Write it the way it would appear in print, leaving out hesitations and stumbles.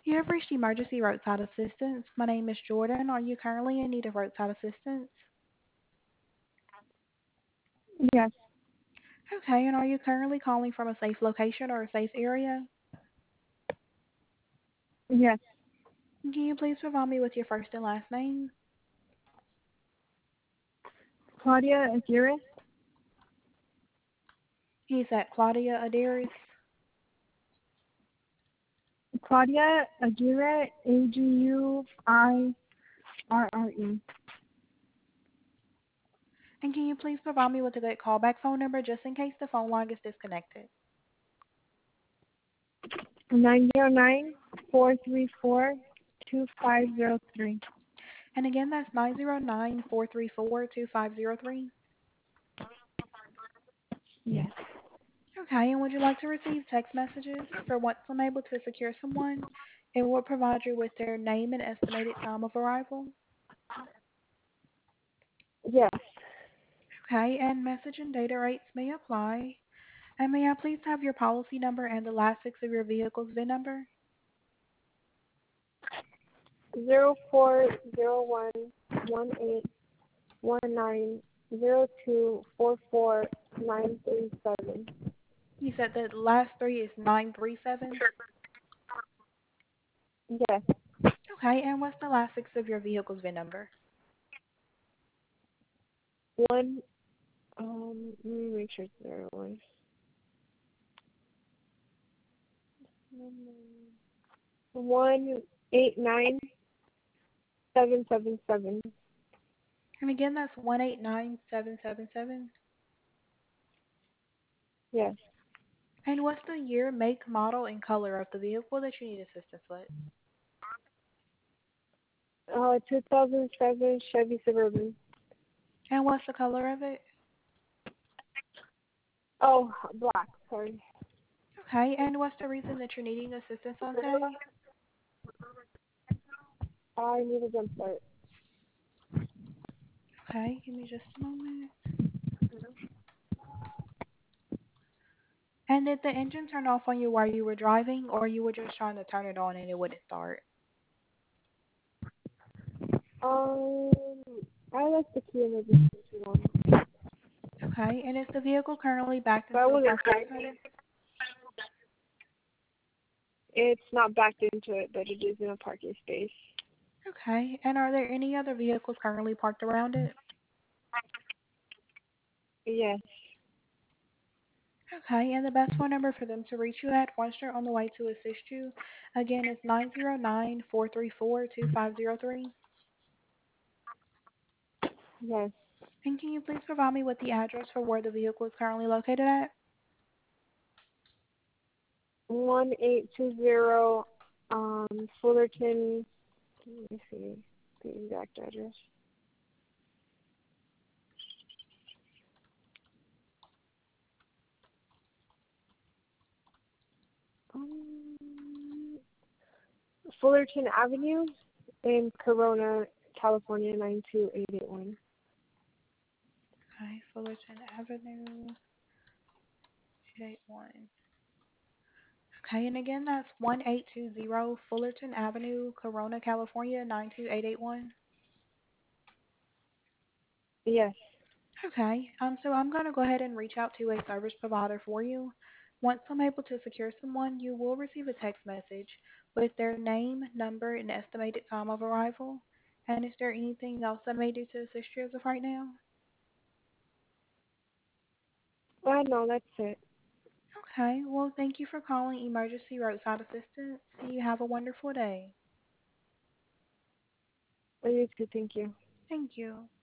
You have reached emergency roadside assistance. My name is Jordan. Are you currently in need of roadside assistance? Yes. Okay, and are you currently calling from a safe location or a safe area? Yes. Can you please provide me with your first and last name? Claudia Aguirre. Is that Claudia Adaris? Claudia Aguirre. Aguirre. And can you please provide me with a good callback phone number just in case the phone line gets disconnected? 909-434-2503. And again, that's 909-434-2503. Yes. Okay, and would you like to receive text messages for once unable to secure someone? It will provide you with their name and estimated time of arrival. Yes. Okay, and message and data rates may apply. And may I please have your policy number and the last six of your vehicle's VIN number? 0401-18-19-02-44937. You said the last three is 937. Yes. Okay, and what's the last six of your vehicle's VIN number? One. Let me make sure it's the right one. 189777. And again, that's 189777. Yes. And what's the year, make, model, and color of the vehicle that you need assistance with? 2007 Chevy Suburban. And what's the color of it? Oh, black. Sorry. Okay, and what's the reason that you're needing assistance on today? I need a jump start. Okay, give me just a moment. And did the engine turn off on you while you were driving, or you were just trying to turn it on and it wouldn't start? Um, I left the key in the ignition on. Okay, and is the vehicle currently backed But I into a wasn't parking driving. space? It's not backed into it, but it is in a parking space. Okay, and are there any other vehicles currently parked around it? Yes. Okay, and the best phone number for them to reach you at once they're on the way to assist you, again, is 909-434-2503. Yes. And can you please provide me with the address for where the vehicle is currently located at? 1820 Fullerton. Let me see the exact address. Um, Fullerton Avenue in Corona, California 92881. Okay, Fullerton Avenue, 881. Okay, and again, that's 1820 Fullerton Avenue, Corona, California, 92881. Yes. Okay, so I'm going to go ahead and reach out to a service provider for you. Once I'm able to secure someone, you will receive a text message with their name, number, and estimated time of arrival. And is there anything else I may do to assist you as of right now? No, that's it. Okay, well, thank you for calling Emergency Roadside Assistance. You have a wonderful day. You too. Thank you. Thank you.